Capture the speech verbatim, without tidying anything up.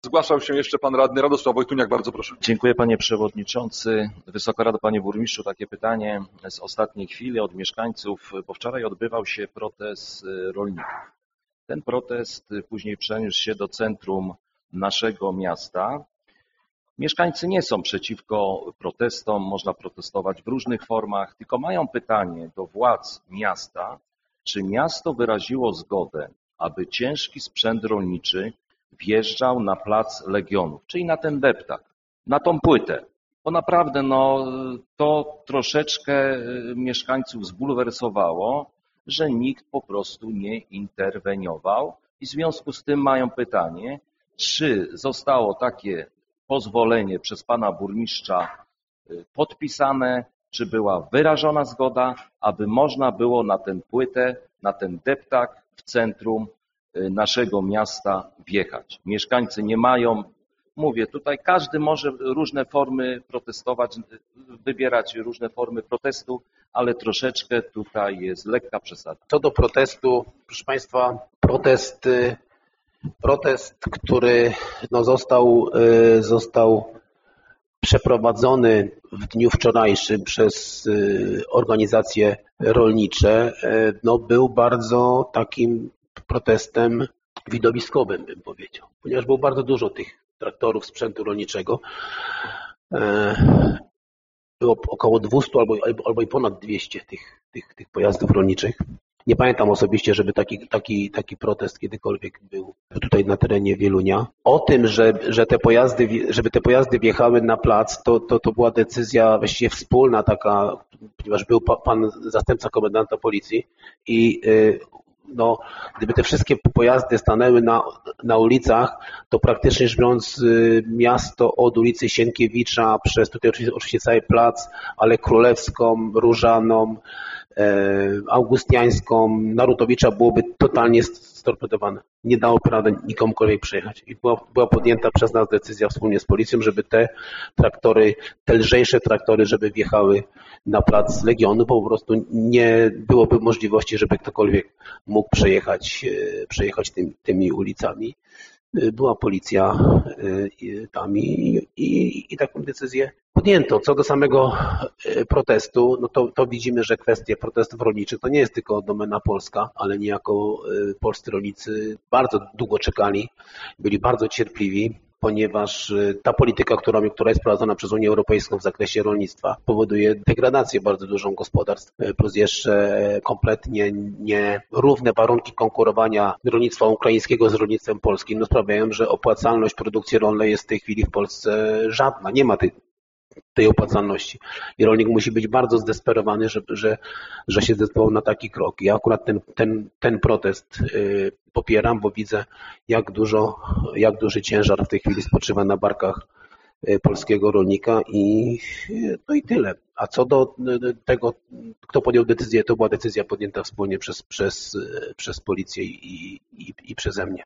Zgłaszał się jeszcze pan radny Radosław Wojtuniak, bardzo proszę. Dziękuję panie przewodniczący. Wysoka Rado, panie burmistrzu, takie pytanie z ostatniej chwili od mieszkańców, bo wczoraj odbywał się protest rolników. Ten protest później przeniósł się do centrum naszego miasta. Mieszkańcy nie są przeciwko protestom, można protestować w różnych formach, tylko mają pytanie do władz miasta, czy miasto wyraziło zgodę, aby ciężki sprzęt rolniczy wjeżdżał na plac Legionów, czyli na ten deptak, na tą płytę. Bo naprawdę no, to troszeczkę mieszkańców zbulwersowało, że nikt po prostu nie interweniował i w związku z tym mają pytanie, czy zostało takie pozwolenie przez pana burmistrza podpisane, czy była wyrażona zgoda, aby można było na tę płytę, na ten deptak w centrum naszego miasta wjechać. Mieszkańcy nie mają, mówię, tutaj każdy może różne formy protestować, wybierać różne formy protestu, ale troszeczkę tutaj jest lekka przesada. Co do protestu, proszę Państwa, protest, protest, który no został, został przeprowadzony w dniu wczorajszym przez organizacje rolnicze, no był bardzo takim protestem widowiskowym, bym powiedział, ponieważ było bardzo dużo tych traktorów, sprzętu rolniczego. Było około dwieście albo, albo i ponad dwieście tych, tych, tych pojazdów rolniczych. Nie pamiętam osobiście, żeby taki, taki, taki protest kiedykolwiek był tutaj na terenie Wielunia. O tym, że, że te pojazdy, żeby te pojazdy wjechały na plac, to, to, to była decyzja właściwie wspólna taka, ponieważ był pan zastępca komendanta policji i no, gdyby te wszystkie pojazdy stanęły na, na ulicach, to praktycznie rzecz biorąc miasto od ulicy Sienkiewicza przez tutaj oczywiście, oczywiście cały plac, ale Królewską, Różaną, Augustiańską, Narutowicza byłoby totalnie storpedowane. Nie dało prawa nikomukolwiek przejechać. I była, była podjęta przez nas decyzja wspólnie z policją, żeby te traktory, te lżejsze traktory, żeby wjechały na plac Legionu, bo po prostu nie byłoby możliwości, żeby ktokolwiek mógł przejechać, przejechać tym, tymi ulicami. Była policja tam i, i, i taką decyzję podjęto. Co do samego protestu, no to, to widzimy, że kwestie protestów rolniczych to nie jest tylko domena polska, ale niejako polscy rolnicy bardzo długo czekali, byli bardzo cierpliwi, ponieważ ta polityka, która, która jest prowadzona przez Unię Europejską w zakresie rolnictwa, powoduje degradację bardzo dużą gospodarstw, plus jeszcze kompletnie nierówne warunki konkurowania rolnictwa ukraińskiego z rolnictwem polskim, no sprawiają, że opłacalność produkcji rolnej jest w tej chwili w Polsce żadna, nie ma tej tej opłacalności. I rolnik musi być bardzo zdesperowany, że, że, że się zdecydował na taki krok. Ja akurat ten, ten, ten protest y, popieram, bo widzę, jak dużo, jak duży ciężar w tej chwili spoczywa na barkach y, polskiego rolnika i y, no i tyle. A co do y, tego, kto podjął decyzję, to była decyzja podjęta wspólnie przez, przez, y, przez policję i, i, i przeze mnie.